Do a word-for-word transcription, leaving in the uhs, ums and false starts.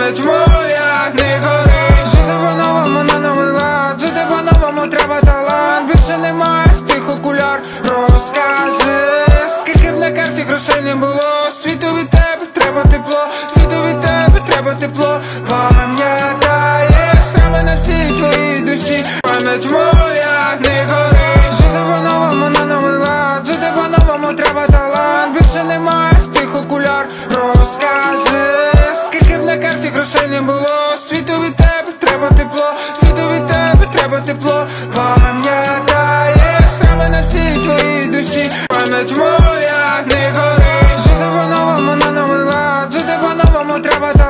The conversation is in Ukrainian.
пам'ять моя не горить. Жити по-новому на новий лад, жити по-новому треба талант. Більше немає тих окуляр. Розкажи, скільки б на карті грошей не було. Світу від тебе треба тепло, світу від тебе треба тепло. Пам'ятаєш саме на всій твоїй душі. Пам'ять моя не горить. Жити по-новому на новий лад, жити по-новому треба талант. Більше немає тих окуляр. Розкажи, скільки б на карті грошей не було. Світу від тебе треба тепло, світу від тебе треба тепло. Пам'ятаєш саме на всій твоїй душі. Пам'ять моя не горить. Жити по-новому на новий лад, жити по-новому треба талант.